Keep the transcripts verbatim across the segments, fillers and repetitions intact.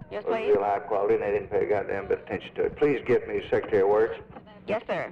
Yes, It was please. real high quality, and they didn't pay a goddamn bit of attention to it. Please get me Secretary of Works. Yes, sir.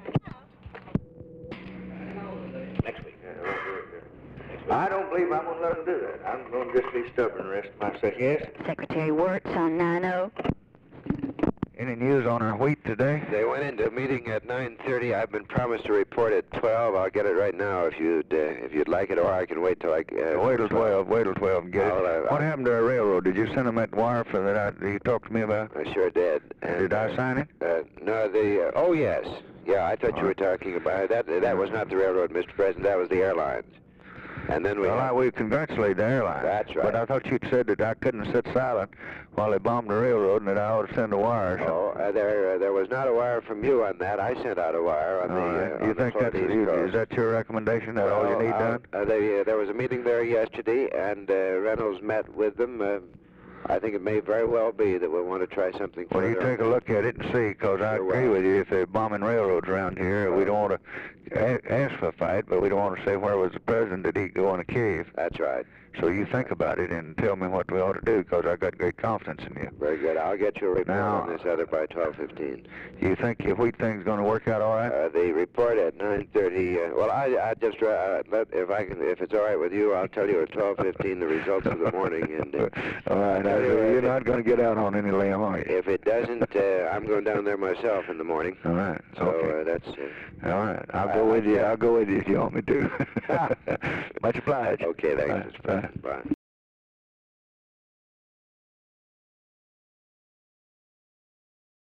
Next week. Yeah, right here, here. Next week. I don't believe I'm going to let them do that. I'm going to just be stubborn the rest of my session. Yes? Secretary Wirtz on nine oh. Any news on our wheat today? They went into a meeting at nine thirty. I've been promised a report at twelve. I'll get it right now if you'd uh, if you'd like it, or I can wait till I. Uh, wait till twelve. Wait till twelve and get I'll, it. uh, What happened to our railroad? Did you send them that wire for that I, you talked to me about? I sure did. And, Did I sign it? Uh, no, the. Uh, oh yes. Yeah, I thought All you were right. talking about that. That was not the railroad, Mister President. That was the airlines. And then we. Well, had, I, we congratulate the airline. That's right. But I thought you'd said that I couldn't sit silent while they bombed the railroad and that I ought to send a wire. Oh, uh, there uh, there was not a wire from you on that. I sent out a wire on All the. right. Uh, you on think the that's East you, Coast. is that your recommendation? That all you Well, need uh, done? Uh, they, uh, there was a meeting there yesterday, and uh, Reynolds met with them. Uh, I think it may very well be that we'll want to try something. Well, you further take a on look at it and see, because I Sure agree will. with you. If they're bombing railroads around here, we don't want to a- ask for a fight, but we don't want to say where was the president that he'd go in a cave. That's right. So you think about it and tell me what we ought to do, because I got great confidence in you. Very good. I'll get you a report Now- on this other by twelve fifteen. You think your wheat thing's going to work out all right? Uh, the report at nine thirty. Uh, well, I, I just uh, let if I can, if it's all right with you, I'll tell you at twelve fifteen the results of the morning. And uh, all right. I, you're not going to get out on any limb, are you? if it doesn't, uh, I'm going down there myself in the morning. All right. So Okay. uh, that's. Uh, All right. I'll I- go with you. I- I'll go with you if you want me to. Much obliged. okay, thanks. Bye. Mister President. Bye.